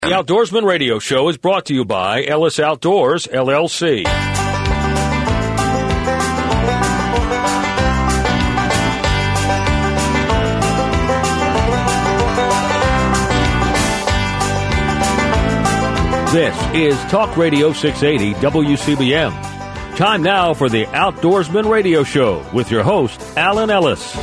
The Outdoorsman Radio Show is brought to you by Ellis Outdoors, LLC. This is Talk Radio 680 WCBM. Time now for the Outdoorsman Radio Show with your host, Alan Ellis.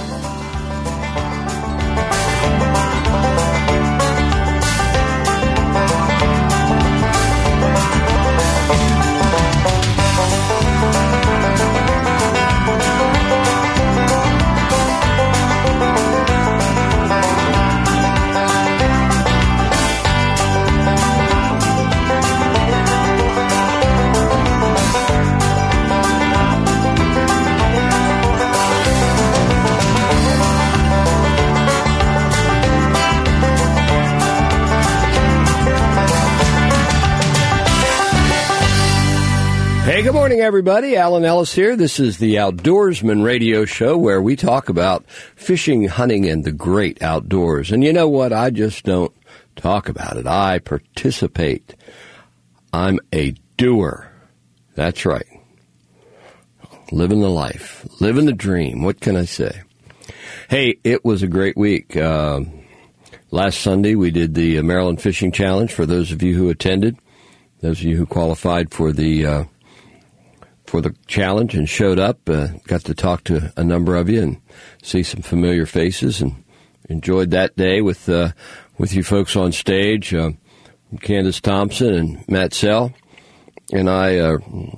Hey, good morning, everybody. Alan Ellis here. This is the Outdoorsman Radio Show where we talk about fishing, hunting, and the great outdoors. And you know what? I just don't talk about it. I participate. I'm a doer. That's right. Living the life. Living the dream. What can I say? Hey, it was a great week. Last Sunday, we did the Maryland Fishing Challenge for those of you who attended, those of you who qualified for the challenge and showed up, got to talk to a number of you and see some familiar faces, and enjoyed that day with you folks on stage, Candace Thompson and Matt Sell. And I,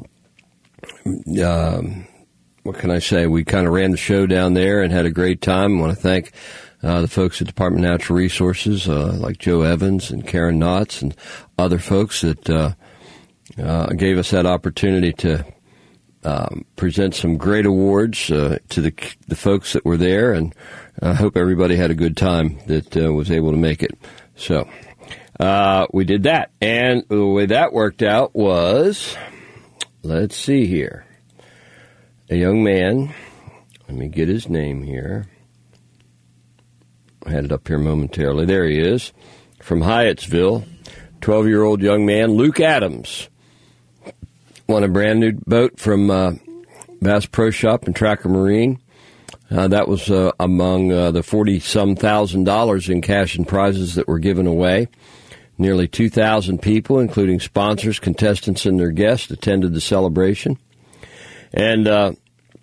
what can I say? We kind of ran the show down there and had a great time. I want to thank the folks at Department of Natural Resources, like Joe Evans and Karen Knotts and other folks that gave us that opportunity to present some great awards to the folks that were there, and I hope everybody had a good time that was able to make it. So we did that, and the way that worked out was, let's see here, a young man, let me get his name here, I had it up here momentarily, there he is, from Hyattsville, 12-year-old young man, Luke Adams. Won a brand new boat from Bass Pro Shop and Tracker Marine. That was among the $40-some thousand in cash and prizes that were given away. Nearly 2,000 people, including sponsors, contestants, and their guests, attended the celebration. And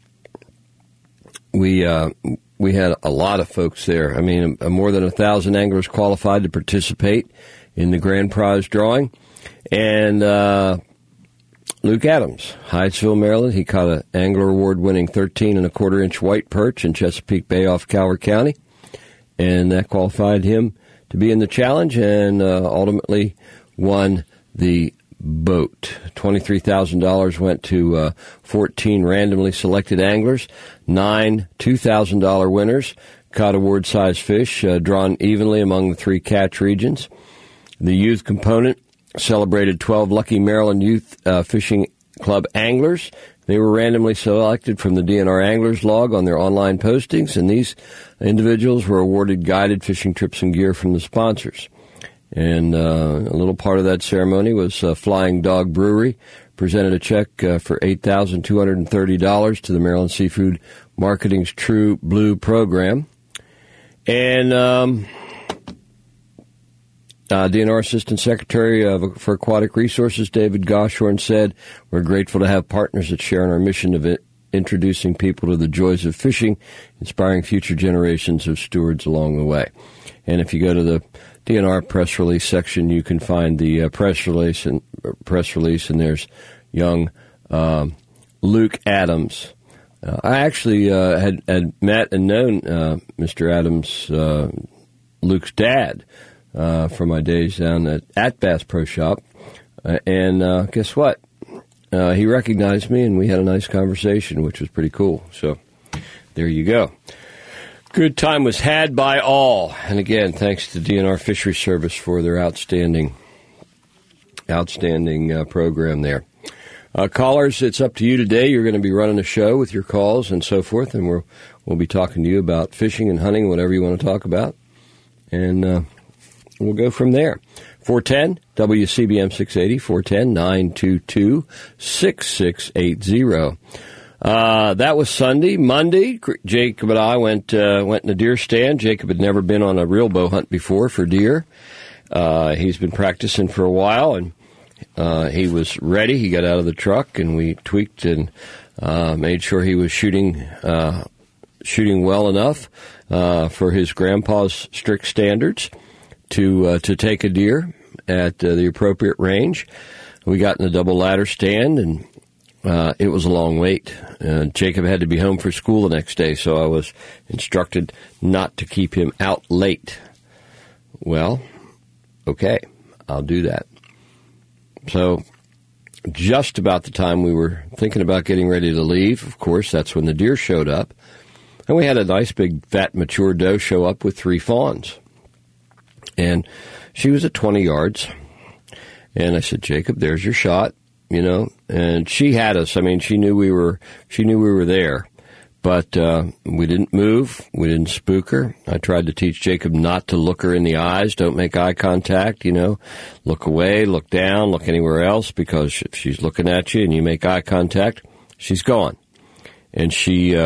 we had a lot of folks there. I mean, more than 1,000 anglers qualified to participate in the grand prize drawing. And Luke Adams, Hyattsville, Maryland. He caught an Angler Award-winning 13-1/4-inch white perch in Chesapeake Bay off Calvert County, and that qualified him to be in the challenge, and ultimately won the boat. $23,000 went to 14 randomly selected anglers, 9 $2,000 winners, caught award-sized fish, drawn evenly among the 3 catch regions. The youth component celebrated 12 lucky Maryland Youth Fishing Club anglers. They were randomly selected from the DNR Anglers Log on their online postings, and these individuals were awarded guided fishing trips and gear from the sponsors. And a little part of that ceremony was Flying Dog Brewery presented a check for $8,230 to the Maryland Seafood Marketing's True Blue program. And DNR Assistant Secretary for Aquatic Resources, David Goshorn, said, "We're grateful to have partners that share in our mission of introducing people to the joys of fishing, inspiring future generations of stewards along the way." And if you go to the DNR press release section, you can find the press release, and there's young Luke Adams. I actually had met and known Mr. Adams, Luke's dad, from my days down at Bass Pro Shop. And guess what? He recognized me, and we had a nice conversation, which was pretty cool. So there you go. Good time was had by all. And again, thanks to DNR Fishery Service for their outstanding program there. Callers, it's up to you today. You're going to be running a show with your calls and so forth, and we'll be talking to you about fishing and hunting, whatever you want to talk about. And we'll go from there. 410 WCBM 680, 410-922-6680. That was Sunday. Monday, Jacob and I went in a deer stand. Jacob had never been on a real bow hunt before for deer. He's been practicing for a while, and he was ready. He got out of the truck, and we tweaked and made sure he was shooting well enough for his grandpa's strict standards to take a deer at the appropriate range. We got in a double ladder stand, and it was a long wait. Jacob had to be home for school the next day, so I was instructed not to keep him out late. Well, okay, I'll do that. So just about the time we were thinking about getting ready to leave, of course, that's when the deer showed up. And we had a nice big fat mature doe show up with 3 fawns. And she was at 20 yards. And I said, Jacob, there's your shot, And she had us. I mean, she knew we were there. But we didn't move. We didn't spook her. I tried to teach Jacob not to look her in the eyes. Don't make eye contact, Look away, look down, look anywhere else, because if she's looking at you and you make eye contact, she's gone. And she'd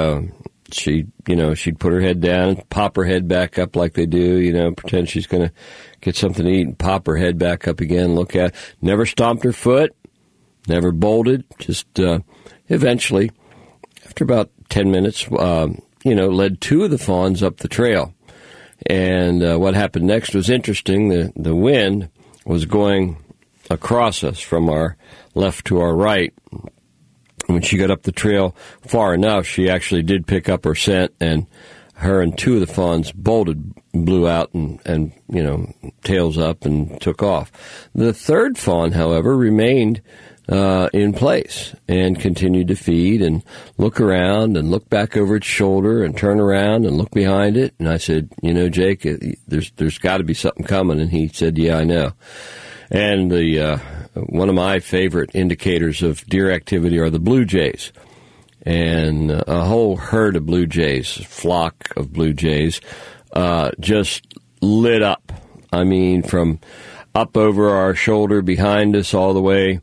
put her head down and pop her head back up like they do, pretend she's going to get something to eat and pop her head back up again, look at it. Never stomped her foot, never bolted, just eventually, after about 10 minutes, led 2 of the fawns up the trail. And what happened next was interesting. The wind was going across us from our left to our right. When she got up the trail far enough, she actually did pick up her scent, and her and 2 of the fawns bolted, blew out, and tails up and took off. The 3rd fawn, however, remained in place and continued to feed and look around and look back over its shoulder and turn around and look behind it. And I said, Jake, there's got to be something coming. And he said, yeah, I know. And one of my favorite indicators of deer activity are the blue jays. And a whole herd of blue jays, flock of blue jays, just lit up. I mean, from up over our shoulder, behind us, all the way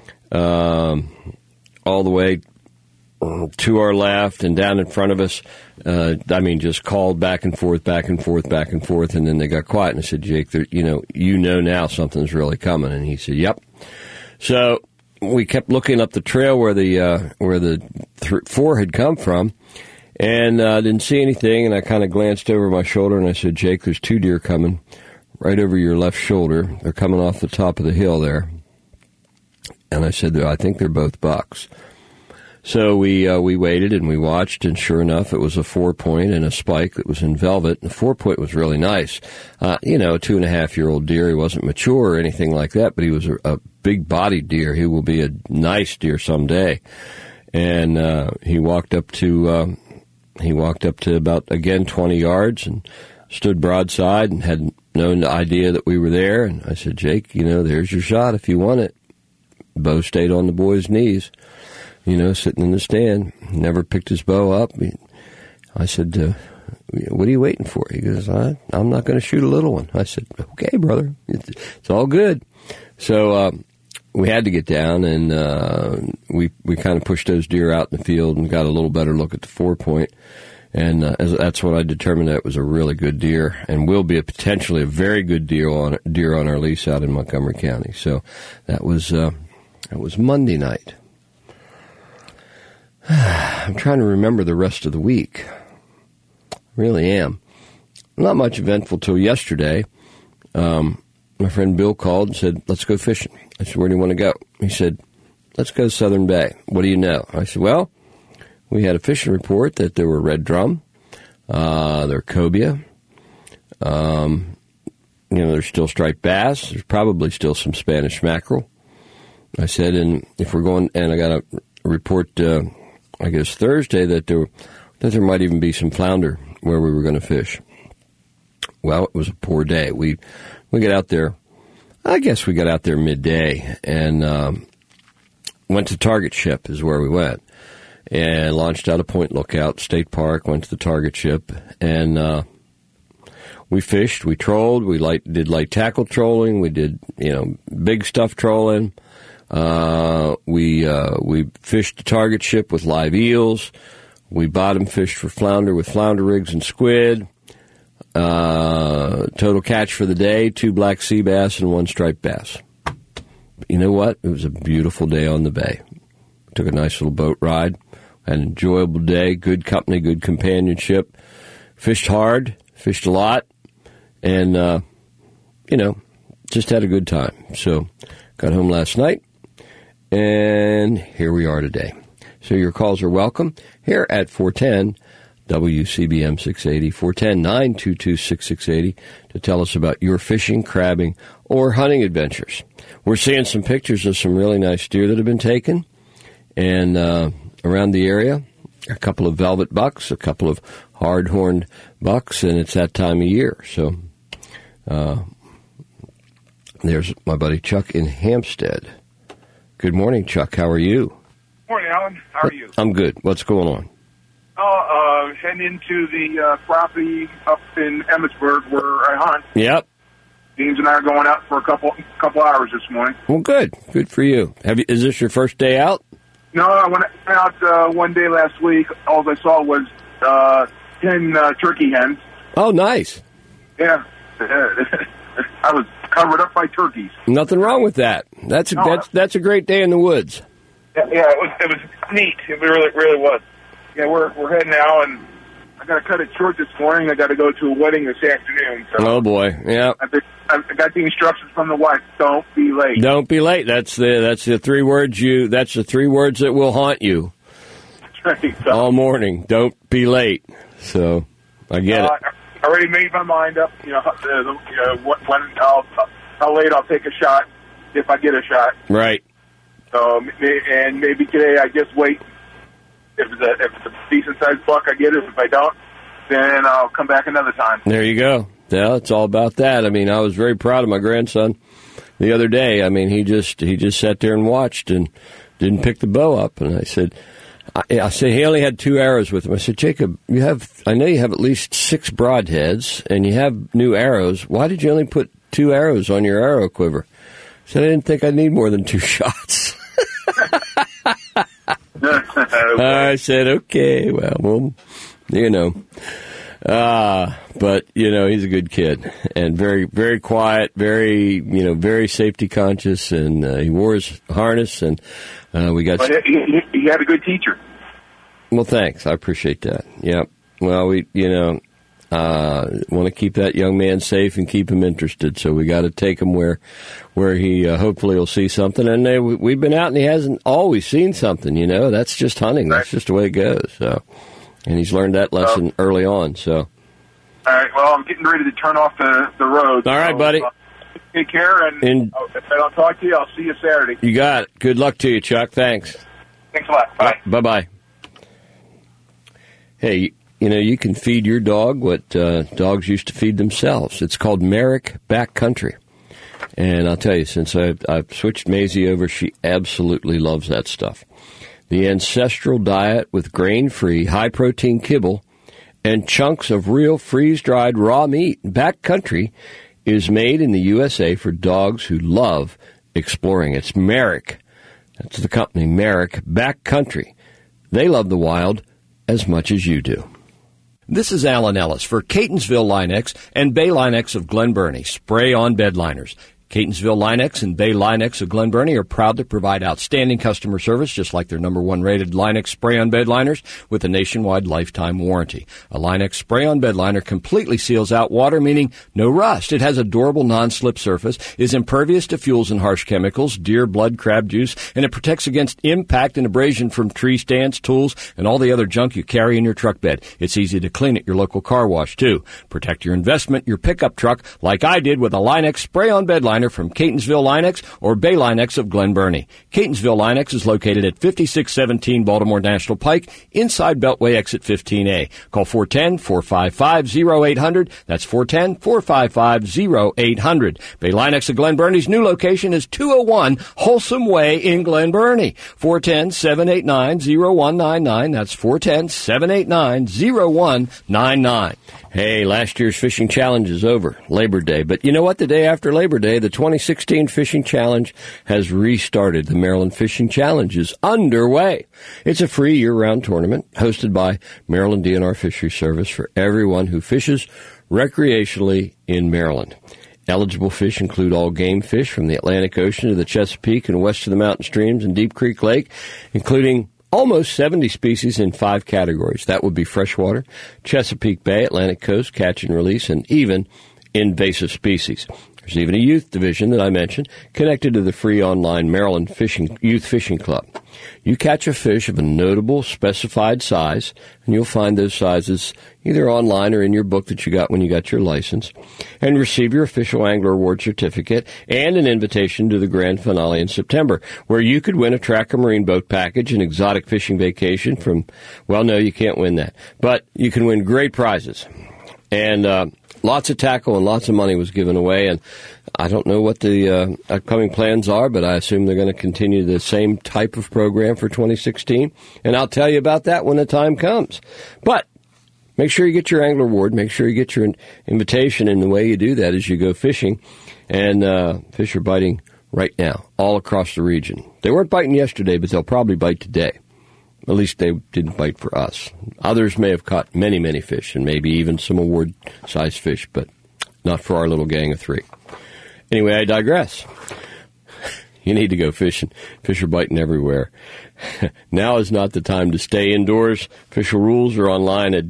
to our left and down in front of us. Just called back and forth, and then they got quiet. And I said, Jake, now something's really coming. And he said, yep. So we kept looking up the trail where the 4 had come from, and didn't see anything. And I kind of glanced over my shoulder, and I said, Jake, there's 2 deer coming right over your left shoulder. They're coming off the top of the hill there. And I said, I think they're both bucks. So we waited and we watched, and sure enough, it was a 4-point and a spike that was in velvet. The 4-point was really nice. A 2.5-year-old deer. He wasn't mature or anything like that, but he was a big-bodied deer. He will be a nice deer someday. And he walked up to about, again, 20 yards and stood broadside and had no idea that we were there. And I said, Jake, there's your shot if you want it. Bow stayed on the boy's knees, sitting in the stand. Never picked his bow up. I said, what are you waiting for? He goes, I'm not going to shoot a little one. I said, okay, brother. It's all good. So we had to get down, and we kind of pushed those deer out in the field and got a little better look at the 4-point. And that's when I determined that it was a really good deer and will be potentially a very good deer on our lease out in Montgomery County. So that was Monday night. I'm trying to remember the rest of the week. Really am. Not much eventful till yesterday. My friend Bill called and said, let's go fishing. I said, where do you want to go? He said, let's go to Southern Bay. What do you know? I said, well, we had a fishing report that there were red drum, there were cobia, there's still striped bass, there's probably still some Spanish mackerel. I said, and if we're going, and I got a report, I guess Thursday, that there might even be some flounder where we were going to fish. Well, it was a poor day. We got out there, I guess we got out there midday, and went to Target Ship is where we went, and launched out of Point Lookout State Park, went to the Target Ship, and we fished, we trolled, we did light tackle trolling, we did, big stuff trolling. We fished the target ship with live eels. We bottom fished for flounder with flounder rigs and squid. Total catch for the day, 2 black sea bass and 1 striped bass. You know what? It was a beautiful day on the bay. Took a nice little boat ride. Had an enjoyable day, good company, good companionship. Fished hard, fished a lot, and, just had a good time. So, got home last night, and here we are today. So your calls are welcome here at 410 WCBM 680, 410-922-6680 to tell us about your fishing, crabbing, or hunting adventures. We're seeing some pictures of some really nice deer that have been taken, and around the area, a couple of velvet bucks, a couple of hard-horned bucks, and it's that time of year. So there's my buddy Chuck in Hampstead. Good morning, Chuck. How are you? Morning, Alan. How are you? I'm good. What's going on? Heading into the property up in Emmitsburg where I hunt. Yep. James and I are going out for a couple hours this morning. Well, good. Good for you. Is this your first day out? No, I went out one day last week. All I saw was 10 turkey hens. Oh, nice. Yeah. I was covered up by turkeys. Nothing wrong with that. That's a great day in the woods. Yeah, it was neat. It really was. Yeah, we're heading now, and I got to cut it short this morning. I got to go to a wedding this afternoon. So oh boy, yeah. I got the instructions from the wife. Don't be late. Don't be late. That's the 3 words That's the 3 words that will haunt you. That's right. So, all morning. Don't be late. So I get it. I already made my mind up. How late I'll take a shot if I get a shot. Right. So and maybe today I just wait. If it's a decent-sized buck, I get it. If I don't, then I'll come back another time. There you go. Yeah, it's all about that. I mean, I was very proud of my grandson the other day. I mean, he just sat there and watched and didn't pick the bow up. And I said he only had 2 arrows with him. I said, Jacob, I know you have at least 6 broadheads and you have new arrows. Why did you only put 2 arrows on your arrow quiver? I said, I didn't think I'd need more than 2 shots. I said, okay, well, but, he's a good kid and very, very quiet, very, very safety conscious, and he wore his harness, and we got... But he had a good teacher. Well, thanks. I appreciate that. Yeah. Well, we, want to keep that young man safe and keep him interested, so we got to take him where he hopefully will see something. And we've been out, and he hasn't always seen something. That's just hunting. Right. That's just the way it goes. So, and he's learned that lesson early on. So, all right. Well, I'm getting ready to turn off the road. All right, buddy. Take care, and if I don't talk to you, I'll see you Saturday. You got it. Good luck to you, Chuck. Thanks. Thanks a lot. Bye. Bye-bye. Hey. You can feed your dog what dogs used to feed themselves. It's called Merrick Backcountry. And I'll tell you, since I've switched Maisie over, she absolutely loves that stuff. The ancestral diet with grain-free, high-protein kibble and chunks of real freeze-dried raw meat. Backcountry is made in the USA for dogs who love exploring. It's Merrick. That's the company, Merrick Backcountry. They love the wild as much as you do. This is Alan Ellis for Catonsville Linex and Bay Linex of Glen Burnie. Spray on bed liners. Catonsville Linex and Bay Linex of Glen Burnie are proud to provide outstanding customer service, just like their #1 rated Linex spray-on bed liners with a nationwide lifetime warranty. A Linex spray-on bed liner completely seals out water, meaning no rust. It has a durable non-slip surface, is impervious to fuels and harsh chemicals, deer blood, crab juice, and it protects against impact and abrasion from tree stands, tools, and all the other junk you carry in your truck bed. It's easy to clean at your local car wash, too. Protect your investment, your pickup truck, like I did with a Linex spray-on bed liner from Catonsville Linex or Bay Linex of Glen Burnie. Catonsville Linex is located at 5617 Baltimore National Pike, inside Beltway exit 15A. Call 410-455-0800. That's 410-455-0800. Bay Linex of Glen Burnie's new location is 201 Wholesome Way in Glen Burnie. 410-789-0199. That's 410-789-0199. Hey, last year's fishing challenge is over, Labor Day. But you know what? The day after Labor Day, the 2016 Fishing Challenge has restarted. The Maryland Fishing Challenge is underway. It's a free year-round tournament hosted by Maryland DNR Fisheries Service for everyone who fishes recreationally in Maryland. Eligible fish include all game fish from the Atlantic Ocean to the Chesapeake and west to the mountain streams and Deep Creek Lake, including almost 70 species in 5 categories. That would be freshwater, Chesapeake Bay, Atlantic Coast, catch and release, and even invasive species. There's even a youth division that I mentioned connected to the free online Maryland Youth Fishing Club. You catch a fish of a notable specified size, and you'll find those sizes either online or in your book that you got when you got your license, and receive your official Angler Award certificate and an invitation to the grand finale in September, where you could win a Tracker Marine boat package, an exotic fishing vacation from, well, no, you can't win that, but you can win great prizes. And lots of tackle and lots of money was given away, and I don't know what the upcoming plans are, but I assume they're going to continue the same type of program for 2016, and I'll tell you about that when the time comes. But make sure you get your Angler Award, make sure you get your invitation, and the way you do that is you go fishing, and fish are biting right now all across the region. They weren't biting yesterday, but they'll probably bite today. At least they didn't bite for us. Others may have caught many, many fish, and maybe even some award-sized fish, but not for our little gang of 3. Anyway, I digress. You need to go fishing. Fish are biting everywhere. Now is not the time to stay indoors. Official rules are online at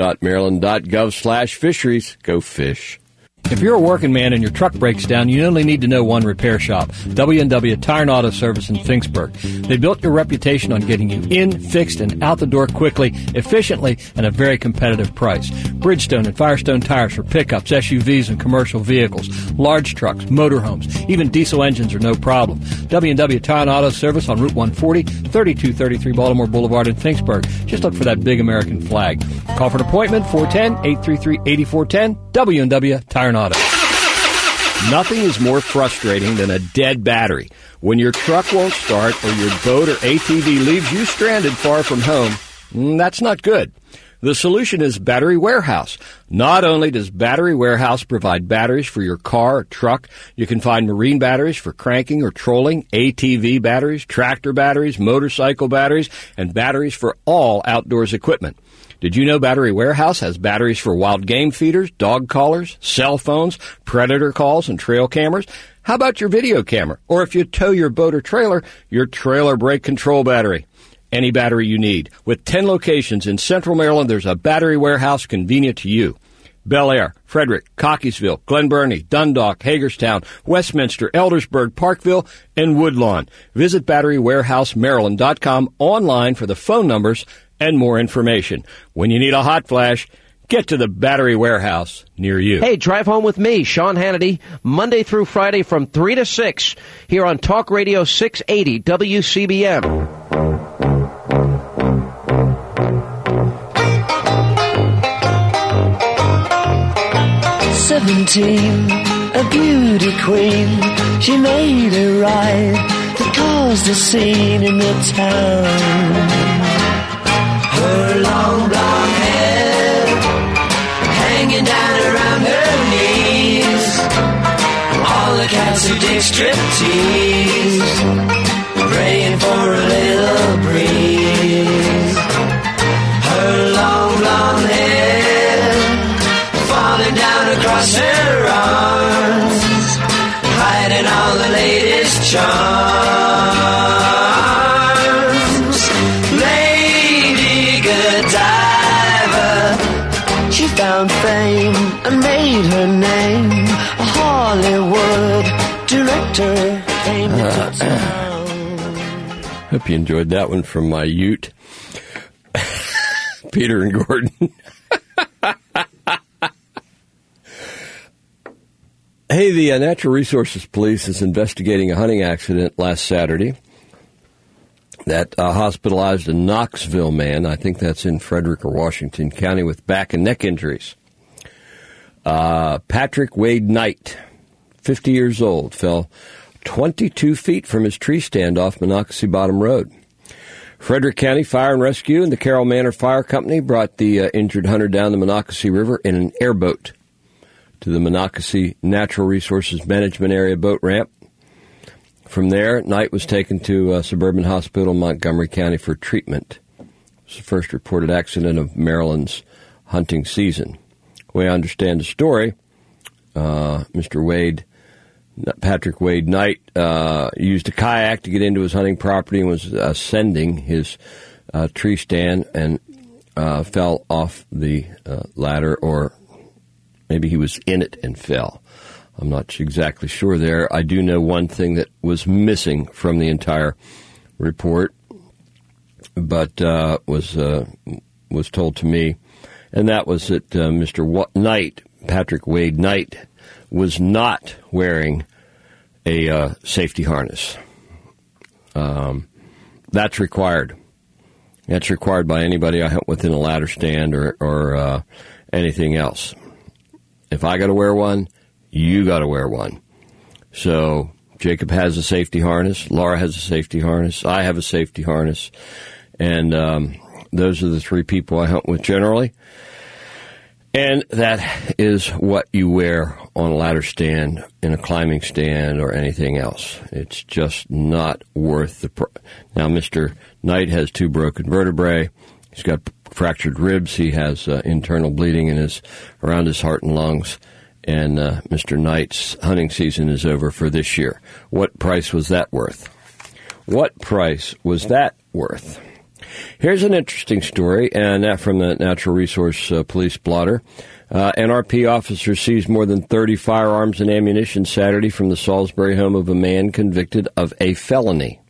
dnr.maryland.gov/fisheries. Go fish. If you're a working man and your truck breaks down, you only need to know one repair shop, W&W Tire and Auto Service in Finksburg. They built your reputation on getting you in, fixed, and out the door quickly, efficiently, and at a very competitive price. Bridgestone and Firestone tires for pickups, SUVs, and commercial vehicles, large trucks, motorhomes, even diesel engines are no problem. W&W Tire and Auto Service on Route 140, 3233 Baltimore Boulevard in Finksburg. Just look for that big American flag. Call for an appointment, 410-833-8410, W&W Tire and Auto. Nothing is more frustrating than a dead battery. When your truck won't start or your boat or ATV leaves you stranded far from home, that's not good. The solution is Battery Warehouse. Not only does Battery Warehouse provide batteries for your car or truck, you can find marine batteries for cranking or trolling, ATV batteries, tractor batteries, motorcycle batteries, and batteries for all outdoors equipment. Did you know Battery Warehouse has batteries for wild game feeders, dog collars, cell phones, predator calls, and trail cameras? How about your video camera? Or if you tow your boat or trailer, your trailer brake control battery. Any battery you need. With 10 locations in Central Maryland, there's a Battery Warehouse convenient to you. Bel Air, Frederick, Cockeysville, Glen Burnie, Dundalk, Hagerstown, Westminster, Eldersburg, Parkville, and Woodlawn. Visit BatteryWarehouseMaryland.com online for the phone numbers and more information. When you need a hot flash, get to the Battery Warehouse near you. Hey, drive home with me, Sean Hannity, Monday through Friday from 3 to 6 here on Talk Radio 680 WCBM. 17, a beauty queen. She made a ride that caused a scene in the town. Her long blonde hair hanging down around her knees. All the cats who dig striptease, praying for a little breeze. Her long blonde hair falling down across her arms, hiding all the latest charms. Lady Godiva, she found fame and made her name. A Hollywood director came into town. Hope you enjoyed that one from my ute, Peter and Gordon. Hey, the Natural Resources Police is investigating a hunting accident last Saturday that hospitalized a Knoxville man, I think that's in Frederick or Washington County, with back and neck injuries. Patrick Wade Knight, 50 years old, fell 22 feet from his tree stand off Monocacy Bottom Road. Frederick County Fire and Rescue and the Carroll Manor Fire Company brought the injured hunter down the Monocacy River in an airboat to the Monocacy Natural Resources Management Area boat ramp. From there, Knight was taken to Suburban Hospital in Montgomery County for treatment. It was the first reported accident of Maryland's hunting season. The way I understand the story, Patrick Wade Knight used a kayak to get into his hunting property and was ascending his tree stand and fell off the ladder, or maybe he was in it and fell. I'm not exactly sure there. I do know one thing that was missing from the entire report, but was told to me, and that was that Mr. Knight, Patrick Wade Knight, was not wearing a safety harness. That's required. That's required by anybody I hunt with in a ladder stand or anything else. If I got to wear one, you got to wear one. So Jacob has a safety harness. Laura has a safety harness. I have a safety harness. And those are the three people I hunt with generally. And that is what you wear on a ladder stand, in a climbing stand, or anything else. It's just not worth the Now, Mr. Knight has 2 broken vertebrae. He's got fractured ribs. He has internal bleeding around his heart and lungs. And Mr. Knight's hunting season is over for this year. What price was that worth? What price was that worth? Here's an interesting story, and that from the Natural Resource Police blotter. NRP officer seized more than 30 firearms and ammunition Saturday from the Salisbury home of a man convicted of a felony.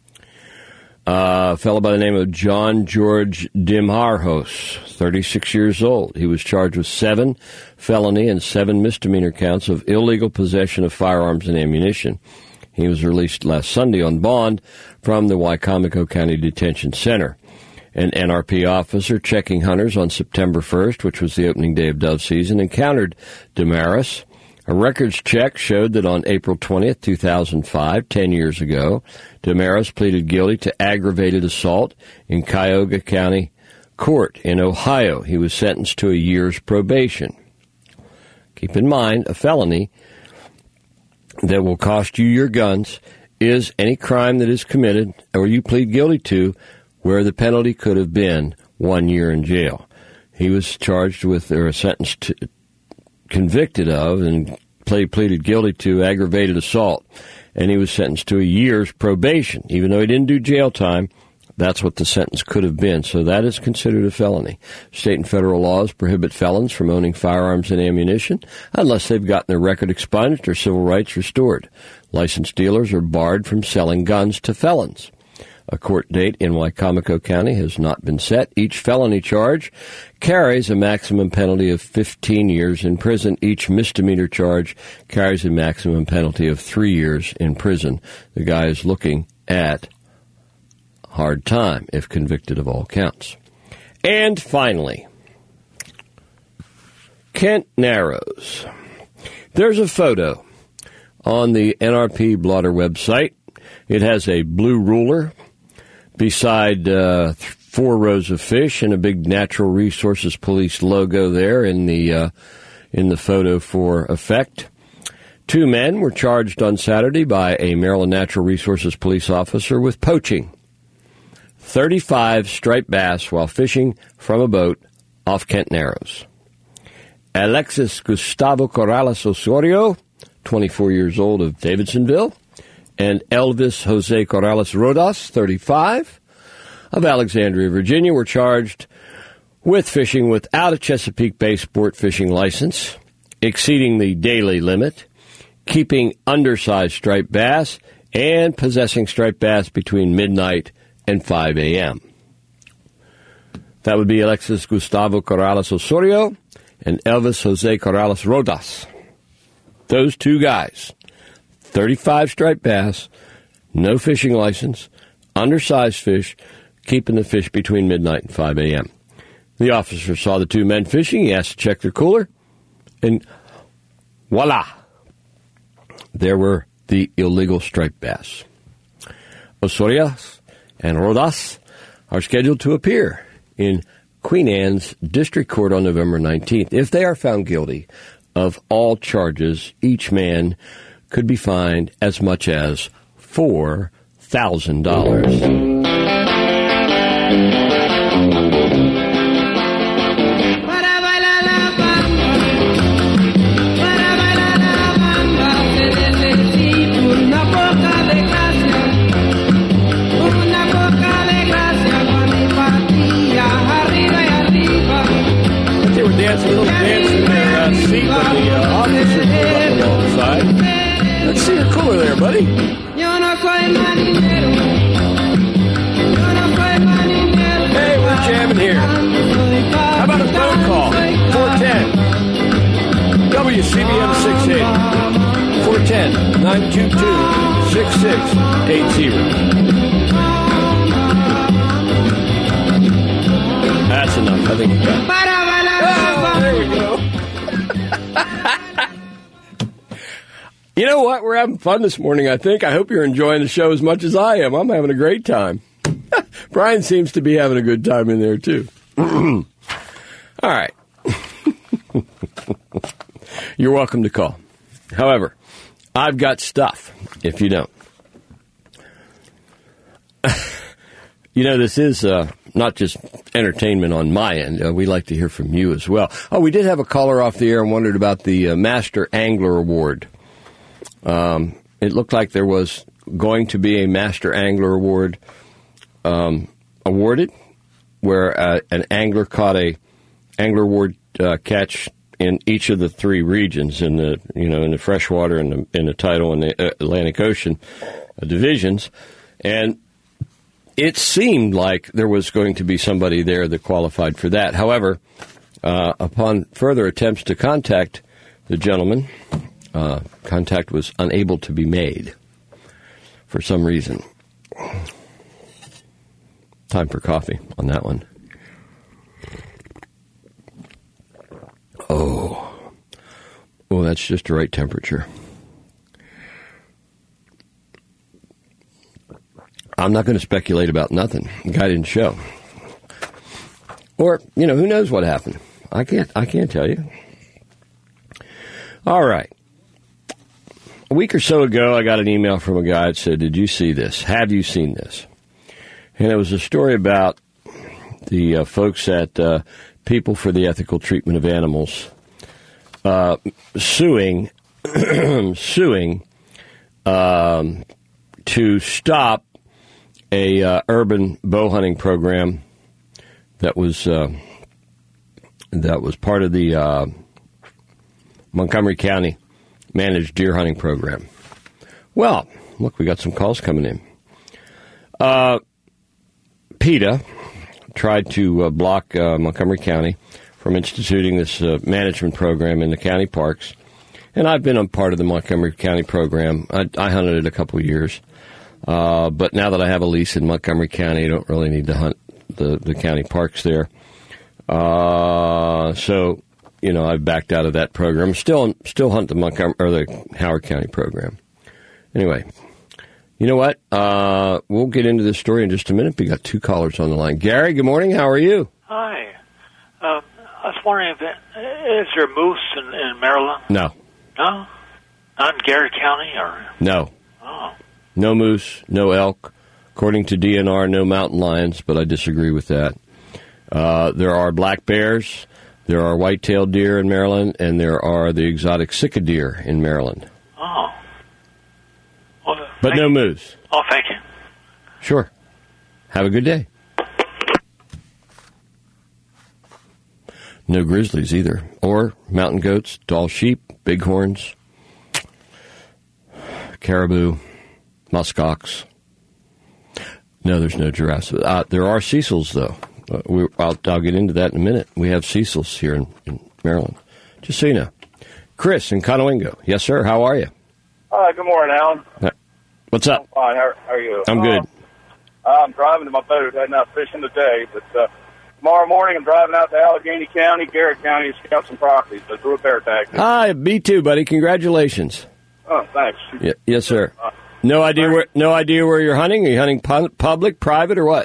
A fellow by the name of John George Dimharhos, 36 years old. He was charged with 7 felony and 7 misdemeanor counts of illegal possession of firearms and ammunition. He was released last Sunday on bond from the Wicomico County Detention Center. An NRP officer checking hunters on September 1st, which was the opening day of dove season, encountered Damaris. A records check showed that on April 20th, 2005, 10 years ago, Damaris pleaded guilty to aggravated assault in Cuyahoga County Court in Ohio. He was sentenced to a year's probation. Keep in mind, a felony that will cost you your guns is any crime that is committed or you plead guilty to where the penalty could have been 1 year in jail. He was charged with, or sentenced to, convicted of, and pleaded guilty to aggravated assault, and he was sentenced to a year's probation. Even though he didn't do jail time, that's what the sentence could have been. So that is considered a felony. State and federal laws prohibit felons from owning firearms and ammunition unless they've gotten their record expunged or civil rights restored. Licensed dealers are barred from selling guns to felons. A court date in Wicomico County has not been set. Each felony charge carries a maximum penalty of 15 years in prison. Each misdemeanor charge carries a maximum penalty of 3 years in prison. The guy is looking at hard time if convicted of all counts. And finally, Kent Narrows. There's a photo on the NRP blotter website. It has a blue ruler beside 4 rows of fish and a big Natural Resources Police logo there in the photo for effect. 2 men were charged on Saturday by a Maryland Natural Resources Police officer with poaching 35 striped bass while fishing from a boat off Kent Narrows. Alexis Gustavo Corrales Osorio, 24 years old, of Davidsonville, and Elvis Jose Corrales Rodas, 35, of Alexandria, Virginia, were charged with fishing without a Chesapeake Bay sport fishing license, exceeding the daily limit, keeping undersized striped bass, and possessing striped bass between midnight and 5 a.m. That would be Alexis Gustavo Corrales Osorio and Elvis Jose Corrales Rodas. Those 2 guys, 35 striped bass, no fishing license, undersized fish, keeping the fish between midnight and 5 a.m. The officer saw the 2 men fishing. He asked to check their cooler, and voila, there were the illegal striped bass. Osorio and Rodas are scheduled to appear in Queen Anne's District Court on November 19th. If they are found guilty of all charges, each man could be fined as much as $4,000. Dancing a little dance in their seat when the officer pulled up alongside. Let's see your cooler there, buddy. Hey, we're jamming here. How about a phone call? 410 WCBM 680. 410-922-6680. That's enough. I think you got it. There we go. You know what? We're having fun this morning, I think. I hope you're enjoying the show as much as I am. I'm having a great time. Brian seems to be having a good time in there, too. All right. You're welcome to call. However, I've got stuff, if you don't. You know, this is not just entertainment on my end. We like to hear from you as well. Oh, we did have a caller off the air and wondered about the Master Angler Award. It looked like there was going to be a Master Angler Award awarded, where an angler caught a Angler Award catch in each of the three regions, in the freshwater, in the tidal, and the Atlantic Ocean divisions, and it seemed like there was going to be somebody there that qualified for that. However, upon further attempts to contact the gentleman, contact was unable to be made for some reason. Time for coffee on that one. Oh, that's just the right temperature. I'm not going to speculate about nothing. The guy didn't show. Or, who knows what happened. I can't tell you. All right. A week or so ago, I got an email from a guy that said, "Did you see this? Have you seen this?" And it was a story about the folks at People for the Ethical Treatment of Animals suing to stop a urban bow hunting program that was part of the Montgomery County managed deer hunting program. Well, look, we got some calls coming in. PETA tried to block Montgomery County from instituting this management program in the county parks, and I've been a part of the Montgomery County program. I hunted it a couple of years. But now that I have a lease in Montgomery County, I don't really need to hunt the county parks there. So, I've backed out of that program. Still hunt the Montgomery or the Howard County program. Anyway, you know what? We'll get into this story in just a minute. We got two callers on the line. Gary, good morning. How are you? Hi. I was wondering, is there moose in Maryland? No. No? Not in Gary County, or? No. Oh. No moose, no elk. According to DNR, no mountain lions, but I disagree with that. There are black bears, there are white-tailed deer in Maryland, and there are the exotic Sika deer in Maryland. Oh. Well, but no moose. Oh, thank you. Sure. Have a good day. No grizzlies either. Or mountain goats, tall sheep, bighorns, caribou, muskox. No, there's no giraffes. There are Cecils, though. I'll get into that in a minute. We have Cecils here in Maryland. Just so you know. Chris in Conowingo. Yes, sir. How are you? Good morning, Alan. What's up? I'm fine. How are you? I'm good. I'm driving to my boat. Heading out fishing today, but tomorrow morning I'm driving out to Allegheny County, Garrett County, to scout some properties. So through a bear tag. Hi, me too, buddy. Congratulations. Oh, thanks. Yes, sir. No idea where you're hunting? Are you hunting public, private, or what?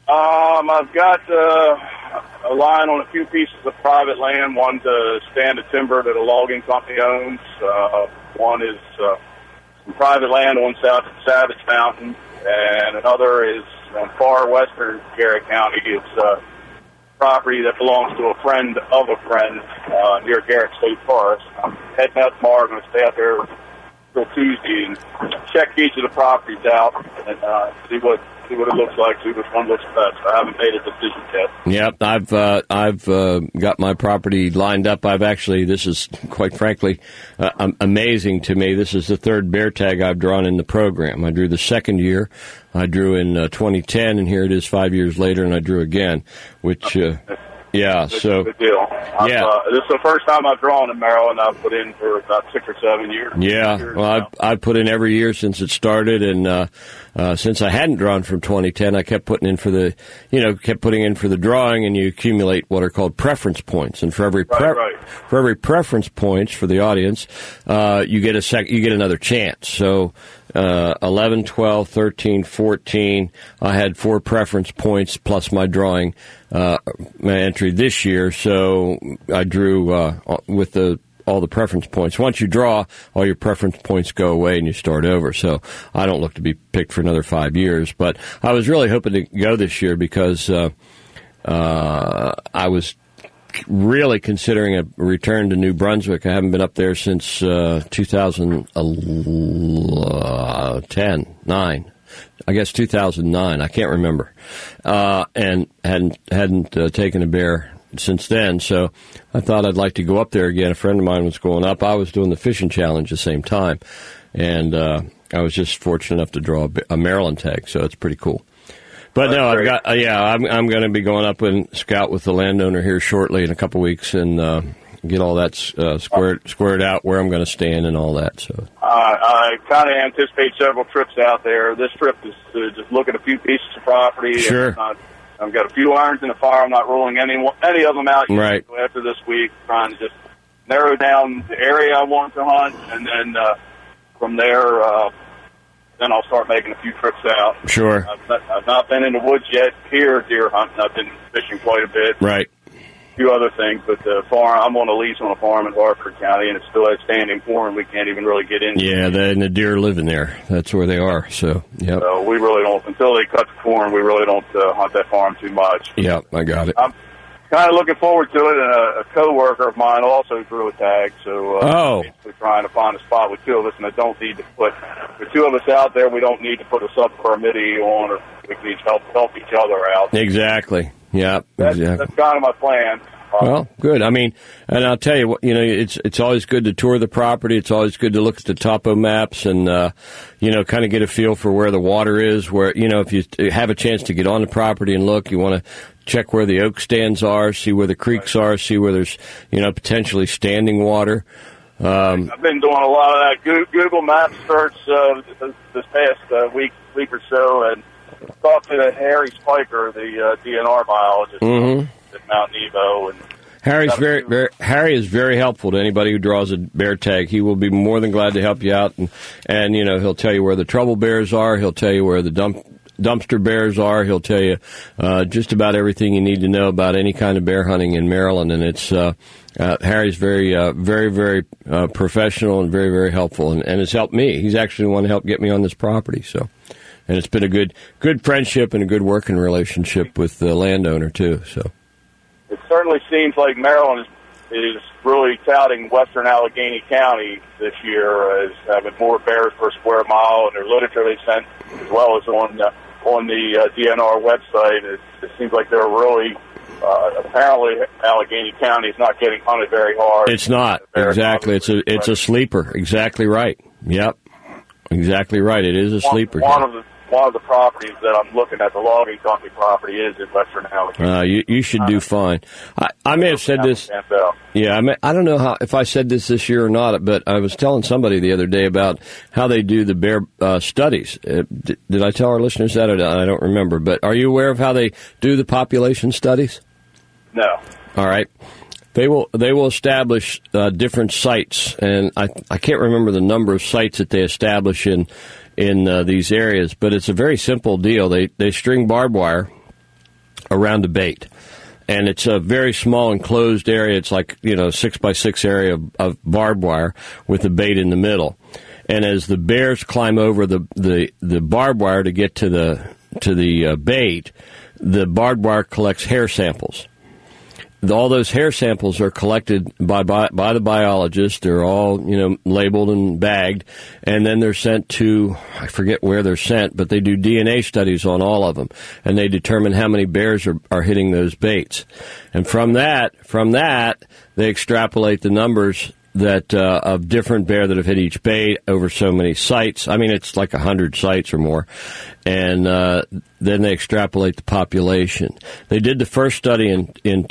I've got a line on a few pieces of private land. One's a stand of timber that a logging company owns. One is some private land on south of Savage Mountain, and another is in far western Garrett County. It's property that belongs to a friend of a friend near Garrett State Forest. I'm heading out tomorrow. I'm going to stay out there till Tuesday and check each of the properties out and see what it looks like, see which one looks best. I haven't made a decision yet. Yep, I've got my property lined up. This is quite frankly amazing to me. This is the third bear tag I've drawn in the program. I drew the second year. I drew in 2010, and here it is 5 years later, and I drew again, which... That's a good deal. This is the first time I've drawn in Maryland. I've put in for about 6 or 7 years. Yeah, well, I've put in every year since it started, and since I hadn't drawn from 2010, I kept putting in for the drawing, and you accumulate what are called preference points, and for every for every preference points for the audience, you get another chance. So 11, 12, 13, 14, I had 4 preference points plus my drawing, my entry this year. So I drew with all the preference points. Once you draw, all your preference points go away and you start over. So I don't look to be picked for another 5 years. But I was really hoping to go this year because I was really considering a return to New Brunswick. I haven't been up there since 2009. I guess 2009. I can't remember, and hadn't taken a bear since then. So I thought I'd like to go up there again. A friend of mine was going up. I was doing the fishing challenge at the same time, and I was just fortunate enough to draw a Maryland tag. So it's pretty cool. But no, I've got I'm going to be going up and scout with the landowner here shortly in a couple weeks and get all that squared out where I'm going to stand and all that. So I kind of anticipate several trips out there. This trip is to just look at a few pieces of property. Sure. I've got a few irons in the fire. I'm not ruling any of them out yet. Right. So after this week, trying to just narrow down the area I want to hunt, and then from there. Then I'll start making a few trips out. Sure. I've not been in the woods yet here deer hunting. I've been fishing quite a bit. Right. A few other things, but the farm, I'm on a lease on a farm in Harford County, and it's still has standing corn. We can't even really get in. Yeah, and the deer live in there. That's where they are. So, yeah. So we really don't, until they cut the corn, we really don't hunt that farm too much. Yeah, I got it. I'm kind of looking forward to it, and a co-worker of mine also drew a tag, so we're trying to find a spot with two of us, and I don't need to put, with two of us out there, we don't need to put a sub-permittee on, or we can each help each other out. Exactly. Yeah, exactly. That's kind of my plan. Well, good. I mean, and I'll tell you what, it's always good to tour the property. It's always good to look at the topo maps and, kind of get a feel for where the water is, where, if you have a chance to get on the property and look, you want to check where the oak stands are, see where the creeks are, see where there's, potentially standing water. I've been doing a lot of that Google Maps search this past week or so, and talked to Harry Spiker, the DNR biologist at Mount Nebo. And Harry is very helpful to anybody who draws a bear tag. He will be more than glad to help you out, and he'll tell you where the trouble bears are. He'll tell you where the dumpster bears are. He'll tell you just about everything you need to know about any kind of bear hunting in Maryland. And it's Harry's very, very, very professional and very, very helpful, and has helped me. He's actually the one to help get me on this property. So, and it's been a good friendship and a good working relationship with the landowner too. So, it certainly seems like Maryland is really touting western Allegheny County this year as having more bears per square mile in their literature they sent, as well as on the DNR website. It seems like they're really apparently Allegheny County is not getting hunted very hard. It's not exactly. It's a sleeper. Exactly right. Yep. Exactly right. It is a sleeper. One of the properties that I'm looking at, the logging company property, is in western Allegheny. You should do fine. I may have said this. Yeah, I don't know if I said this year or not, but I was telling somebody the other day about how they do the bear studies. Did I tell our listeners that? I don't remember. But are you aware of how they do the population studies? No. All right. They will establish different sites, and I can't remember the number of sites that they establish in these areas, but it's a very simple deal. They string barbed wire around the bait. And it's a very small enclosed area. It's like, 6x6 area of barbed wire with the bait in the middle. And as the bears climb over the barbed wire to get to the bait, the barbed wire collects hair samples. All those hair samples are collected by the biologist. They're all, labeled and bagged, and then they're sent to, I forget where they're sent, but they do DNA studies on all of them, and they determine how many bears are hitting those baits. And from that, they extrapolate the numbers that of different bear that have hit each bait over so many sites. I mean, it's like 100 sites or more. And then they extrapolate the population. They did the first study in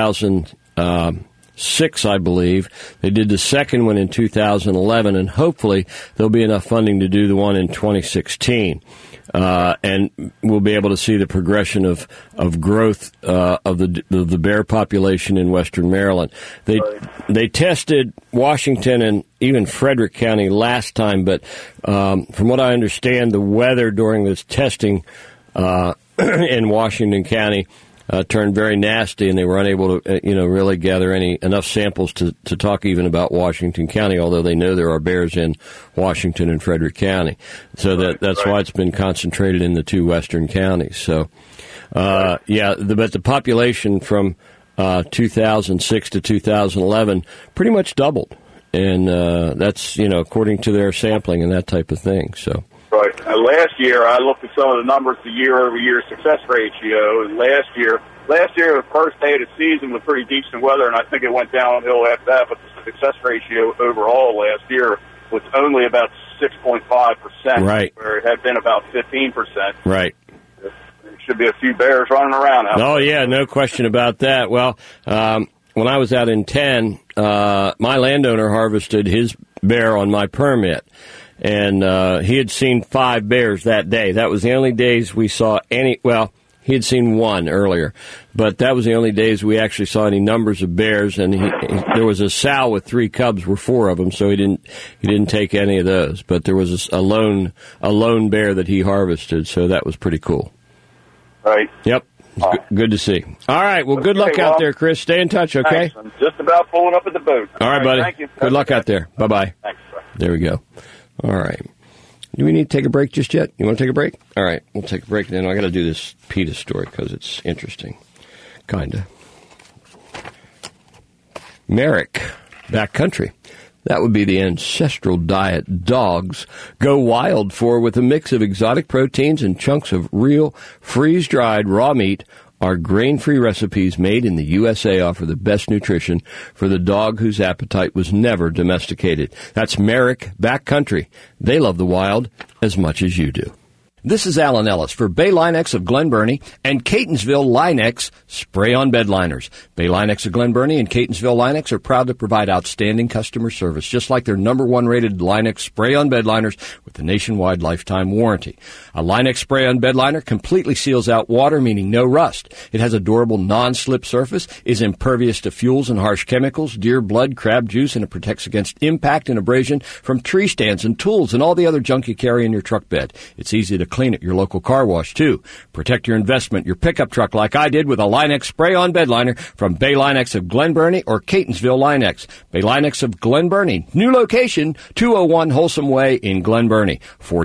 2006, I believe. They did the second one in 2011, and hopefully there'll be enough funding to do the one in 2016. And we'll be able to see the progression of growth of the bear population in western Maryland. They tested Washington and even Frederick County last time, but from what I understand, the weather during this testing in Washington County turned very nasty, and they were unable to, really gather enough samples to talk even about Washington County, although they know there are bears in Washington and Frederick County. So that's why it's been concentrated in the two western counties. So, but the population from 2006 to 2011 pretty much doubled, and that's, according to their sampling and that type of thing. So. Right. Last year, I looked at some of the numbers, the year-over-year success ratio, and last year, the first day of the season was pretty decent weather, and I think it went downhill after that, but the success ratio overall last year was only about 6.5%, right, where it had been about 15%. Right. There should be a few bears running around out there. Oh, yeah, no question about that. Well, when I was out in 10, my landowner harvested his bear on my permit. And he had seen 5 bears that day. That was the only days we saw any. Well, he had seen one earlier, but that was the only days we actually saw any numbers of bears. And there was a sow with 3 cubs, were 4 of them, so he didn't take any of those. But there was a lone bear that he harvested, so that was pretty cool. Right. Yep. Good to see. All right. Well, good luck out there, Chris. Stay in touch, okay? Thanks. I'm just about pulling up at the boat. All right, buddy. Thank you. Good luck out there. Bye-bye. Thanks. Bye. There we go. All right. Do we need to take a break just yet? You want to take a break? All right. We'll take a break. Then I got to do this PETA story because it's interesting. Kind of. Merrick, backcountry. That would be the ancestral diet dogs go wild for, with a mix of exotic proteins and chunks of real freeze-dried raw meat. Our grain-free recipes made in the USA offer the best nutrition for the dog whose appetite was never domesticated. That's Merrick Backcountry. They love the wild as much as you do. This is Alan Ellis for Bay Linex of Glen Burnie and Catonsville Linex spray-on bed liners. Bay Linex of Glen Burnie and Catonsville Linex are proud to provide outstanding customer service, just like their #1 rated Linex spray-on bed liners with a nationwide lifetime warranty. A Linex spray-on bed liner completely seals out water, meaning no rust. It has a durable non-slip surface, is impervious to fuels and harsh chemicals, deer blood, crab juice, and it protects against impact and abrasion from tree stands and tools and all the other junk you carry in your truck bed. It's easy to clean at your local car wash, too. Protect your investment, your pickup truck, like I did with a Linex spray-on bed liner from Bay Linex of Glen Burnie or Catonsville Linex. Bay Linex of Glen Burnie. New location, 201 Wholesome Way in Glen Burnie.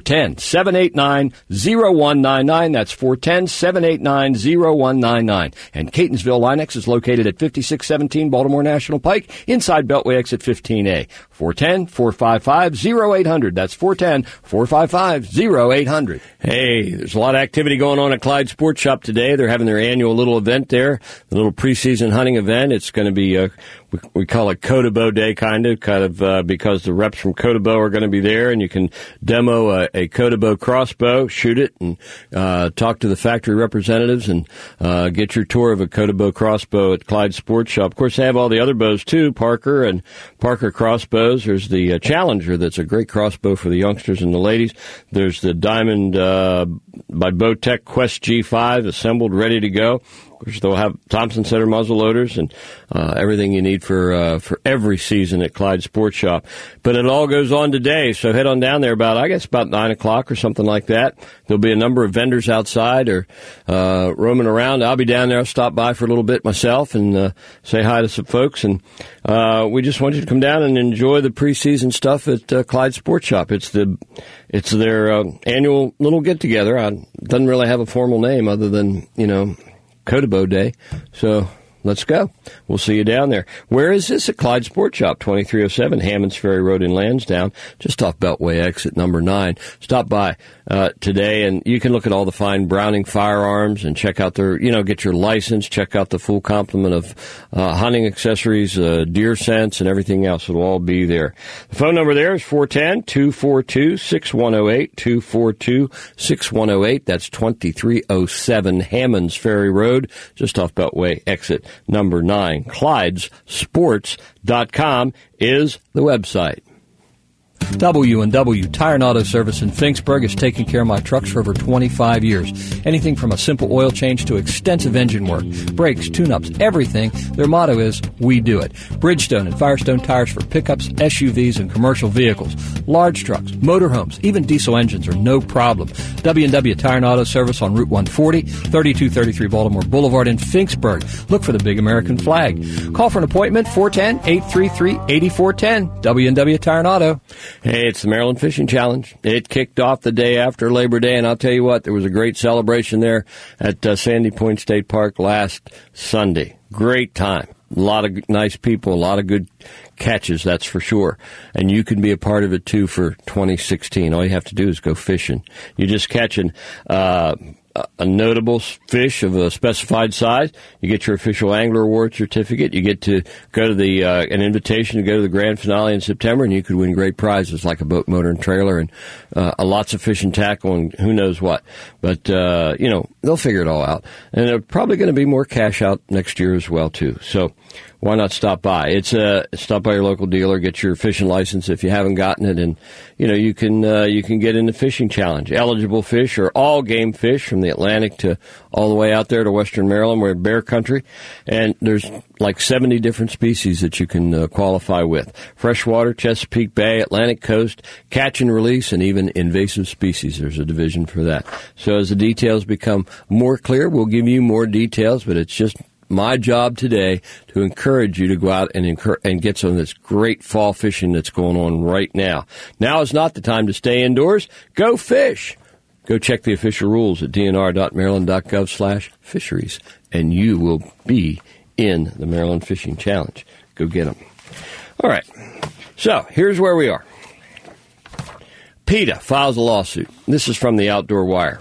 410-789-0199. That's 410-789-0199. And Catonsville Linex is located at 5617 Baltimore National Pike, inside Beltway exit 15A. 410-455-0800. That's 410-455-0800. Hey, there's a lot of activity going on at Clyde Sports Shop today. They're having their annual little event there, the little preseason hunting event. It's going to be, we call it Kotobo Day, kind of, because the reps from Kotobo are going to be there, and you can demo a Kotobo crossbow, shoot it, and talk to the factory representatives and get your tour of a Kotobo crossbow at Clyde Sports Shop. Of course, they have all the other bows, too, Parker and Parker crossbows. There's the Challenger, that's a great crossbow for the youngsters and the ladies. There's the Diamond by Bowtech Quest G5, assembled, ready to go. Of course, they'll have Thompson Center muzzle loaders and everything you need for every season at Clyde Sports Shop. But it all goes on today, so head on down there about 9 o'clock or something like that. There'll be a number of vendors outside or roaming around. I'll be down there. I'll stop by for a little bit myself and say hi to some folks. And we just want you to come down and enjoy the preseason stuff at Clyde Sports Shop. It's their annual little get-together. It doesn't really have a formal name other than, Kotobo Day. So let's go. We'll see you down there. Where is this? At Clyde Sports Shop, 2307 Hammonds Ferry Road in Lansdowne, just off Beltway exit number 9. Stop by today, and you can look at all the fine Browning firearms and check out their, get your license, check out the full complement of hunting accessories, deer scents, and everything else. It'll all be there. The phone number there is 410-242-6108, 242-6108. That's 2307 Hammonds Ferry Road, just off Beltway exit number 9. ClydesSports.com is the website. W&W Tire and Auto Service in Finksburg has taken care of my trucks for over 25 years. Anything from a simple oil change to extensive engine work, brakes, tune-ups, everything. Their motto is, we do it. Bridgestone and Firestone tires for pickups, SUVs, and commercial vehicles. Large trucks, motorhomes, even diesel engines are no problem. W&W Tire and Auto Service on Route 140, 3233 Baltimore Boulevard in Finksburg. Look for the big American flag. Call for an appointment, 410-833-8410. W&W Tire and Auto. Hey, it's the Maryland Fishing Challenge. It kicked off the day after Labor Day, and I'll tell you what, there was a great celebration there at Sandy Point State Park last Sunday. Great time. A lot of nice people, a lot of good catches, that's for sure. And you can be a part of it, too, for 2016. All you have to do is go fishing. You're just catching a notable fish of a specified size. You get your official Angler Award certificate. You get to go to an invitation to go to the grand finale in September, and you could win great prizes like a boat, motor, and trailer, and lots of fishing tackle and who knows what. But, they'll figure it all out. And there's probably going to be more cash out next year as well, too. So why not stop by? Stop by your local dealer, get your fishing license if you haven't gotten it, and you can get in the fishing challenge. Eligible fish are all game fish from the Atlantic to all the way out there to Western Maryland. We're in bear country, and there's like 70 different species that you can qualify with: freshwater, Chesapeake Bay, Atlantic coast, catch and release, and even invasive species. There's a division for that. So as the details become more clear, we'll give you more details, but it's just my job today to encourage you to go out and get some of this great fall fishing that's going on right now. Now is not the time to stay indoors. Go fish. Go check the official rules at dnr.maryland.gov/fisheries, and you will be in the Maryland Fishing Challenge. Go get them. All right. So here's where we are. PETA files a lawsuit. This is from the Outdoor Wire.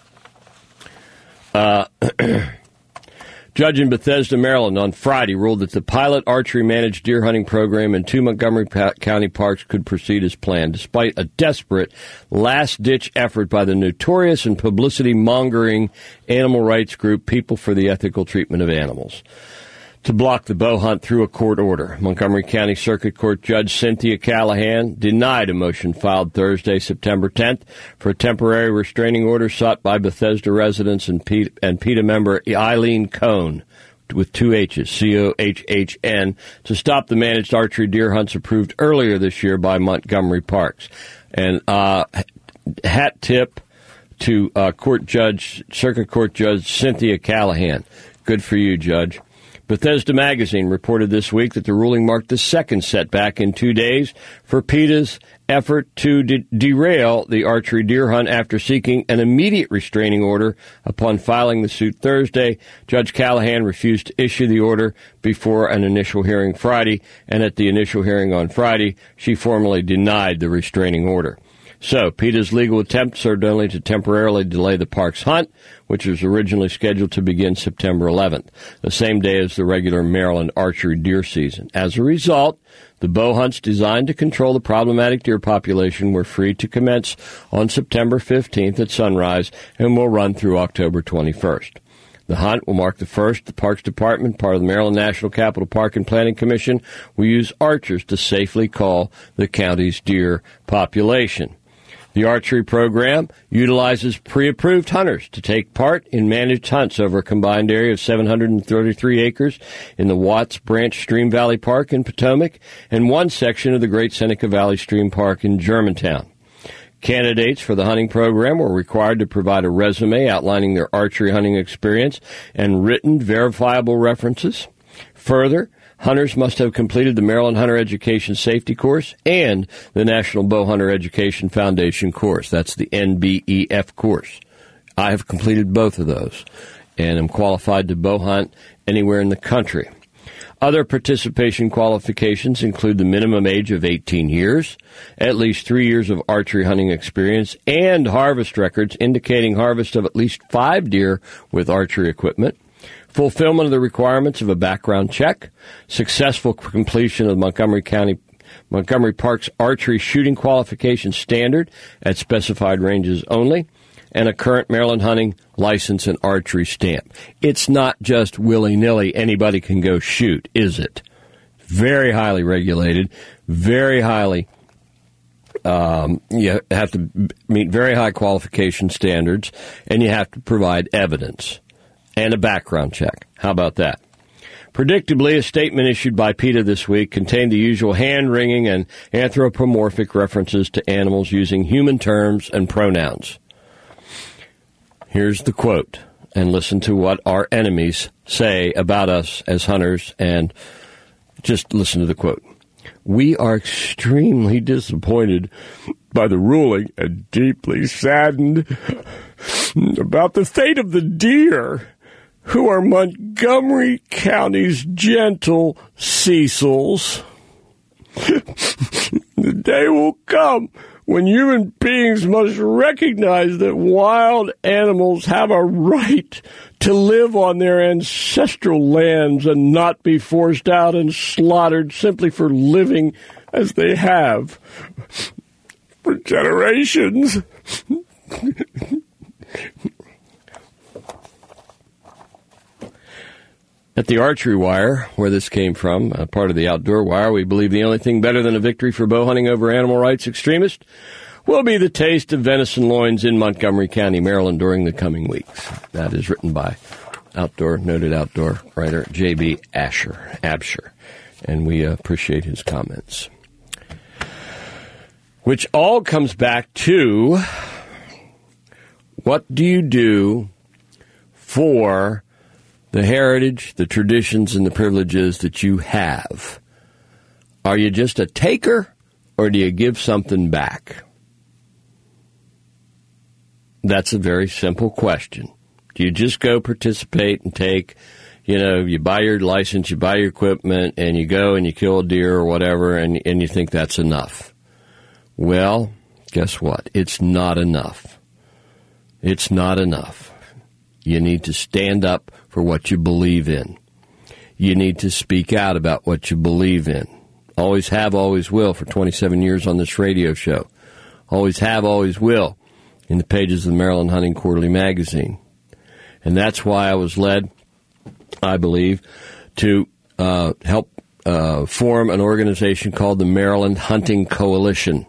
Judge in Bethesda, Maryland, on Friday ruled that the pilot archery-managed deer hunting program in 2 Montgomery County parks could proceed as planned, despite a desperate last-ditch effort by the notorious and publicity-mongering animal rights group People for the Ethical Treatment of Animals to block the bow hunt through a court order. Montgomery County Circuit Court Judge Cynthia Callahan denied a motion filed Thursday, September 10th, for a temporary restraining order sought by Bethesda residents and PETA member Eileen Cohn, with 2 H's, Cohhn, to stop the managed archery deer hunts approved earlier this year by Montgomery Parks. And hat tip to Circuit Court Judge Cynthia Callahan. Good for you, Judge. Bethesda Magazine reported this week that the ruling marked the second setback in 2 days for PETA's effort to derail the archery deer hunt after seeking an immediate restraining order upon filing the suit Thursday. Judge Callahan refused to issue the order before an initial hearing Friday, and at the initial hearing on Friday, she formally denied the restraining order. So, PETA's legal attempt served only to temporarily delay the park's hunt, which was originally scheduled to begin September 11th, the same day as the regular Maryland archery deer season. As a result, the bow hunts designed to control the problematic deer population were free to commence on September 15th at sunrise and will run through October 21st. The hunt will mark the first the Parks Department, part of the Maryland National Capital Park and Planning Commission, will use archers to safely cull the county's deer population. The archery program utilizes pre-approved hunters to take part in managed hunts over a combined area of 733 acres in the Watts Branch Stream Valley Park in Potomac and one section of the Great Seneca Valley Stream Park in Germantown. Candidates for the hunting program were required to provide a resume outlining their archery hunting experience and written verifiable references. Further, hunters must have completed the Maryland Hunter Education Safety Course and the National Bow Hunter Education Foundation course. That's the NBEF course. I have completed both of those and am qualified to bow hunt anywhere in the country. Other participation qualifications include the minimum age of 18 years, at least 3 years of archery hunting experience, and harvest records indicating harvest of at least 5 deer with archery equipment, fulfillment of the requirements of a background check, successful completion of Montgomery Park's archery shooting qualification standard at specified ranges only, and a current Maryland hunting license and archery stamp. It's not just willy-nilly anybody can go shoot, is it? Very highly regulated, very highly, you have to meet very high qualification standards, and you have to provide evidence and a background check. How about that? Predictably, a statement issued by PETA this week contained the usual hand-wringing and anthropomorphic references to animals using human terms and pronouns. Here's the quote, and listen to what our enemies say about us as hunters, and just listen to the quote. We are extremely disappointed by the ruling and deeply saddened about the fate of the deer, who are Montgomery County's gentle Cecils. The day will come when human beings must recognize that wild animals have a right to live on their ancestral lands and not be forced out and slaughtered simply for living as they have for generations. At the Archery Wire, where this came from, part of the Outdoor Wire, we believe the only thing better than a victory for bow hunting over animal rights extremists will be the taste of venison loins in Montgomery County, Maryland during the coming weeks. That is written by noted outdoor writer J.B. Absher, and we appreciate his comments. Which all comes back to, what do you do for the heritage, the traditions, and the privileges that you have? Are you just a taker, or do you give something back? That's a very simple question. Do you just go participate and take, you buy your license, you buy your equipment, and you go and you kill a deer or whatever, and you think that's enough? Well, guess what? It's not enough. It's not enough. You need to stand up for what you believe in. You need to speak out about what you believe in. Always have, always will for 27 years on this radio show. Always have, always will in the pages of the Maryland Hunting Quarterly magazine. And that's why I was led, I believe, to help form an organization called the Maryland Hunting Coalition.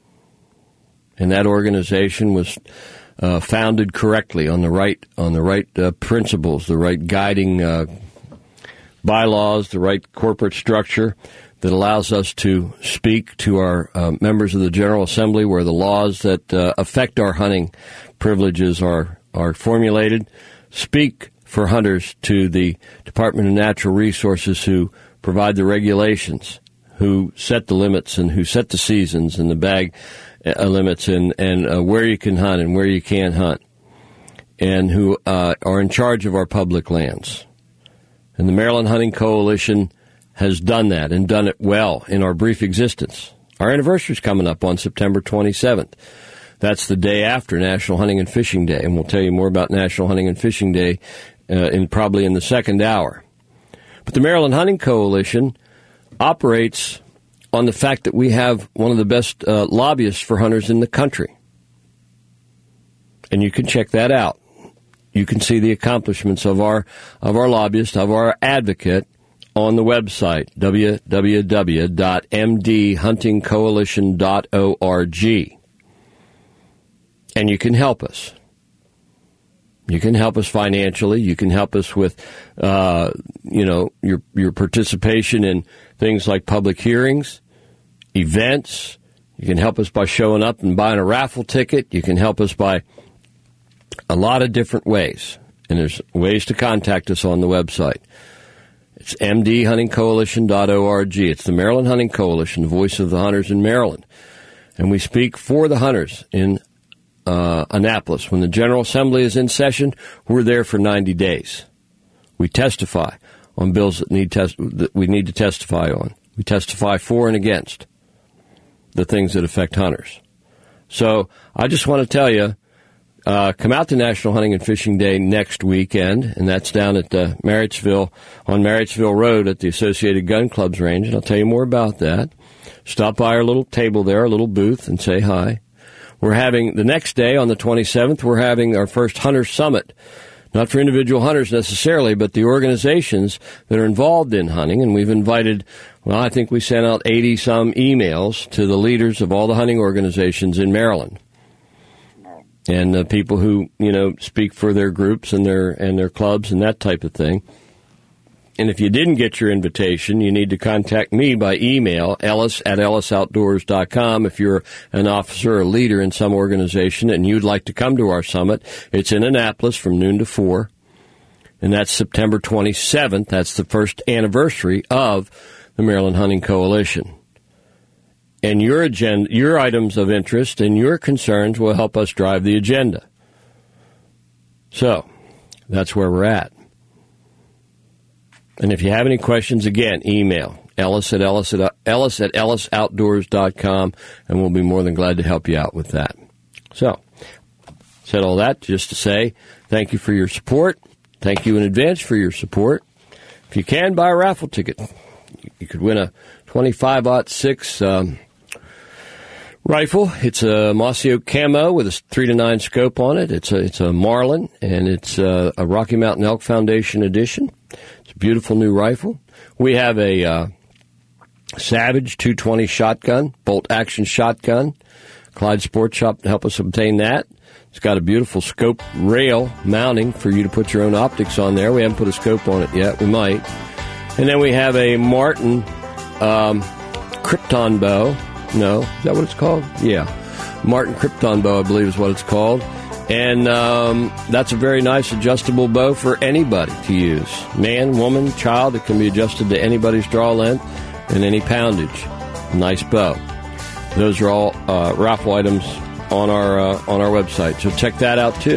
And that organization was founded correctly on the right principles, the right guiding bylaws, the right corporate structure that allows us to speak to our members of the General Assembly, where the laws that affect our hunting privileges are formulated. Speak for hunters to the Department of Natural Resources, who provide the regulations, who set the limits and who set the seasons and the bag limits and where you can hunt and where you can't hunt, and who are in charge of our public lands. And the Maryland Hunting Coalition has done that, and done it well in our brief existence. Our anniversary is coming up on September 27th. That's the day after National Hunting and Fishing Day, and we'll tell you more about National Hunting and Fishing Day probably in the second hour. But the Maryland Hunting Coalition operates on the fact that we have one of the best lobbyists for hunters in the country. And you can check that out. You can see the accomplishments of our lobbyist, of our advocate, on the website, www.mdhuntingcoalition.org. And you can help us. You can help us financially. You can help us with, your participation in things like public hearings, events. You can help us by showing up and buying a raffle ticket. You can help us by a lot of different ways. And there's ways to contact us on the website. It's mdhuntingcoalition.org. It's the Maryland Hunting Coalition, the voice of the hunters in Maryland. And we speak for the hunters in Annapolis. When the General Assembly is in session, we're there for 90 days. We testify on bills that we need to testify on. We testify for and against the things that affect hunters. So I just want to tell you, come out to National Hunting and Fishing Day next weekend, and that's down at Marriottsville, on Marriottsville Road at the Associated Gun Club's range, and I'll tell you more about that. Stop by our little table there, our little booth, and say hi. We're having, the next day, on the 27th, we're having our first Hunter Summit. Not for individual hunters necessarily, but the organizations that are involved in hunting. And we've invited, I think we sent out 80-some emails to the leaders of all the hunting organizations in Maryland. And the people who, speak for their groups and their clubs and that type of thing. And if you didn't get your invitation, you need to contact me by email, ellis@ellisoutdoors.com. If you're an officer or leader in some organization and you'd like to come to our summit, it's in Annapolis from noon to 4. And that's September 27th. That's the first anniversary of the Maryland Hunting Coalition. And your items of interest and your concerns will help us drive the agenda. So, that's where we're at. And if you have any questions, again, email ellis@ellisoutdoors.com, and we'll be more than glad to help you out with that. So, said all that just to say thank you for your support. Thank you in advance for your support. If you can, buy a raffle ticket. You could win a 25-06 rifle. It's a Mossy Oak Camo with a 3-9 scope on it. It's a Marlin, and it's a Rocky Mountain Elk Foundation edition. It's a beautiful new rifle. We have a Savage 220 shotgun, bolt-action shotgun. Clyde Sports Shop to help us obtain that. It's got a beautiful scope rail mounting for you to put your own optics on there. We haven't put a scope on it yet. We might. And then we have a Martin Krypton bow. No, is that what it's called? Yeah. Martin Krypton bow, I believe, is what it's called. And that's a very nice adjustable bow for anybody to use. Man, woman, child. It can be adjusted to anybody's draw length and any poundage. Nice bow. Those are all raffle items on our website. So check that out, too.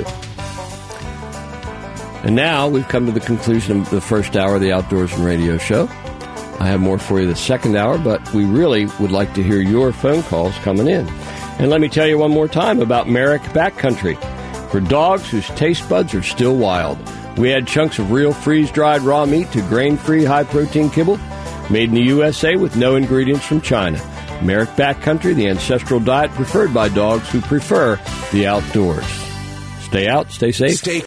And now we've come to the conclusion of the first hour of the Outdoors and Radio Show. I have more for you the second hour, but we really would like to hear your phone calls coming in. And let me tell you one more time about Merrick Backcountry. For dogs whose taste buds are still wild, we add chunks of real freeze-dried raw meat to grain-free, high-protein kibble made in the USA with no ingredients from China. Merrick Backcountry, the ancestral diet preferred by dogs who prefer the outdoors. Stay out, stay safe.